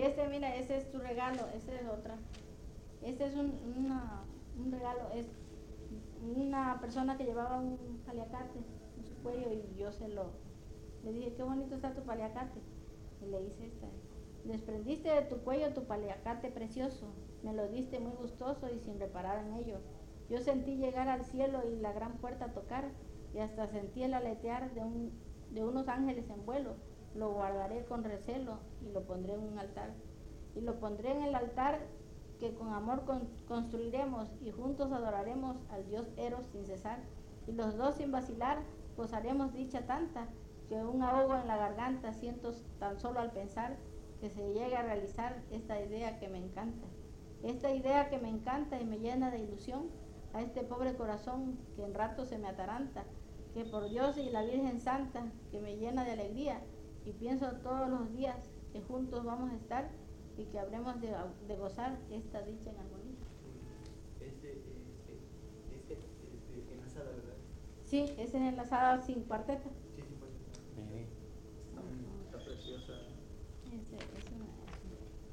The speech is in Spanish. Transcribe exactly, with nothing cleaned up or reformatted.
este, mira, ese es tu regalo, ese es otra. Este es un, una, un regalo, es una persona que llevaba un paliacate en su cuello y yo se lo, le dije, qué bonito está tu paliacate. Y le hice esta. Desprendiste de tu cuello tu paliacate precioso, me lo diste muy gustoso y sin reparar en ello. Yo sentí llegar al cielo y la gran puerta tocar, y hasta sentí el aletear de, un, de unos ángeles en vuelo. Lo guardaré con recelo y lo pondré en un altar. Y lo pondré en el altar que con amor con, construiremos, y juntos adoraremos al Dios Eros sin cesar. Y los dos sin vacilar gozaremos dicha tanta, que un ahogo en la garganta siento tan solo al pensar que se llegue a realizar esta idea que me encanta. Esta idea que me encanta y me llena de ilusión a este pobre corazón que en rato se me ataranta, que por Dios y la Virgen Santa que me llena de alegría, y pienso todos los días que juntos vamos a estar y que habremos de, de gozar esta dicha en armonía. Este, este, este, este, enlazada, ¿verdad? Sí, esa es enlazada sin cuarteta. Sí, sí, pues. Eh, Está, está preciosa. Ese, es una,